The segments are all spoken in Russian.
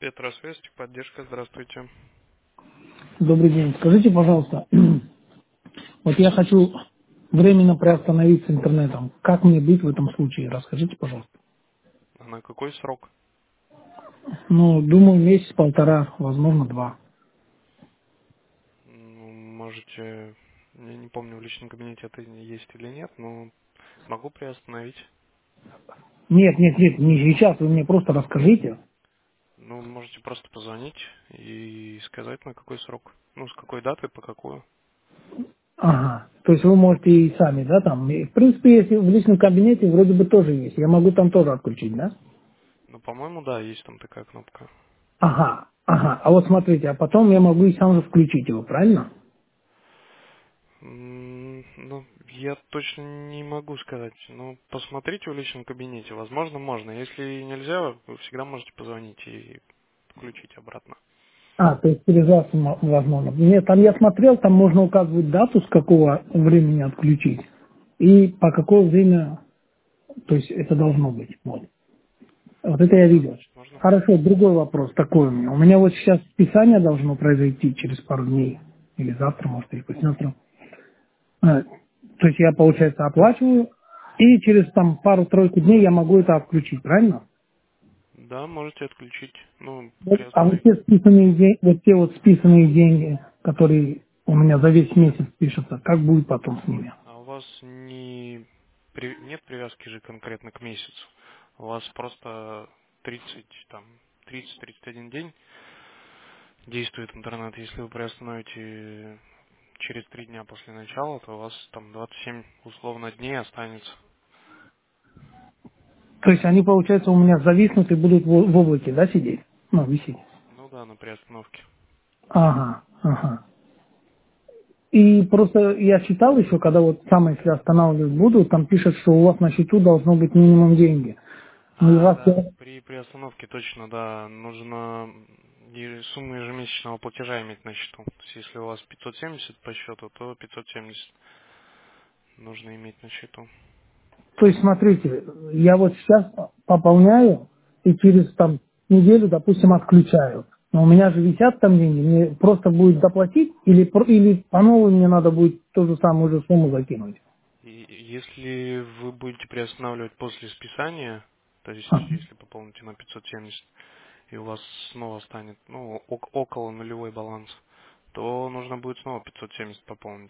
Петросвязь, поддержка, здравствуйте. Добрый день. Скажите, пожалуйста, вот я хочу временно приостановить с интернетом. Как мне быть в этом случае? Расскажите, пожалуйста. А на какой срок? Ну, думаю, месяц-полтора, возможно, два. Ну, можете, я не помню, в личном кабинете это есть или нет, но могу приостановить. Нет, нет, нет, не сейчас, вы мне просто расскажите. Ну, можете просто позвонить и сказать, на какой срок. Ну, с какой даты, по какую. Ага. То есть вы можете и сами, да, там. И, в принципе, если в личном кабинете вроде бы тоже есть. Я могу там тоже отключить, да? Ну, по-моему, да, есть там такая кнопка. Ага, ага. А вот смотрите, а потом я могу и сам же включить его, правильно? Ну, я точно не могу сказать. Ну, посмотрите в личном кабинете. Возможно, можно. Если нельзя, вы всегда можете позвонить и включить обратно. А, то есть через вас возможно. Нет, там я смотрел, там можно указывать дату, с какого времени отключить, и по какое время, то есть это должно быть. Вот, вот это я Да, видел. значит, можно. Хорошо, другой вопрос такой у меня. У меня вот сейчас списание должно произойти через пару дней, или завтра, может, или послезавтра. То есть я, получается, оплачиваю, и через там пару-тройку дней я могу это отключить, правильно? Да, можете отключить. Ну, Вот, а вот приостановить. те списанные деньги, вот те вот списанные деньги, которые у меня за весь месяц пишутся, как будет потом с ними? А у вас нет привязки же конкретно к месяцу. У вас просто 30, там, 30-31 день действует интернет. Если вы приостановите через 3 дня после начала, то у вас там 27 условно дней останется. То есть они, получается, у меня зависнут и будут в облаке, да, сидеть? Ну, висеть. Ну да, на приостановке. Ага, ага. И просто я читал еще, когда вот сам, если останавливать буду, там пишет, что у вас на счету должно быть минимум деньги. Ну, и А, раз да, я... при приостановке точно, да, нужно сумму ежемесячного платежа иметь на счету. То есть если у вас 570 по счету, то 570 нужно иметь на счету. То есть, смотрите, я вот сейчас пополняю и через там неделю, допустим, отключаю. Но у меня же висят там деньги, мне просто будет доплатить или, или по новой мне надо будет ту же самую же сумму закинуть? И если вы будете приостанавливать после списания, то есть Ага. если пополните на 570 и у вас снова станет ну, около нулевой баланс, то нужно будет снова 570 пополнить.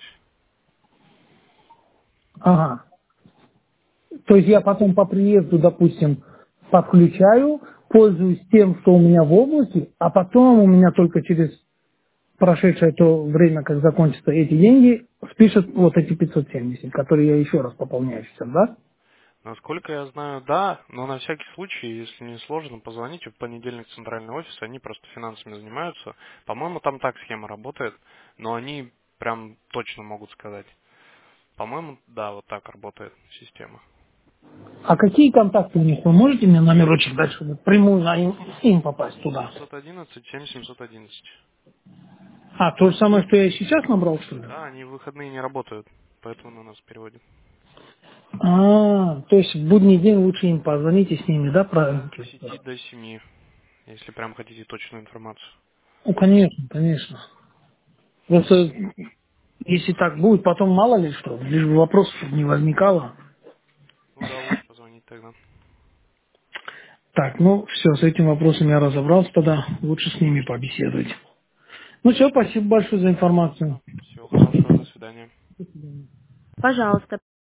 Ага. То есть я потом по приезду, допустим, подключаю, пользуюсь тем, что у меня в облаке, а потом у меня только через прошедшее то время, как закончатся эти деньги, спишут вот эти 570, которые я еще раз пополняю сейчас, да? Насколько я знаю, да, но на всякий случай, если не сложно, позвоните в понедельник в центральный офис, они просто финансами занимаются. По-моему, там так схема работает, но они прям точно могут сказать. По-моему, да, вот так работает система. А какие контакты у них? Вы можете мне номерочек дать, чтобы прямую на им попасть туда? 711 7711. А, то же самое, что я и сейчас набрал, что ли? Да, они в выходные не работают, поэтому на нас переводят. А, то есть в будний день лучше им позвоните с ними, да, Да, правильно? с 10 до 7, если прям хотите точную информацию. Ну, конечно, конечно. Просто если так будет, потом мало ли что, лишь бы вопросов не возникало. Ну да, лучше позвонить тогда. Так, ну все, с этим вопросом я разобрался тогда, лучше с ними побеседовать. Ну все, спасибо большое за информацию. Всего хорошего, до свидания. Пожалуйста.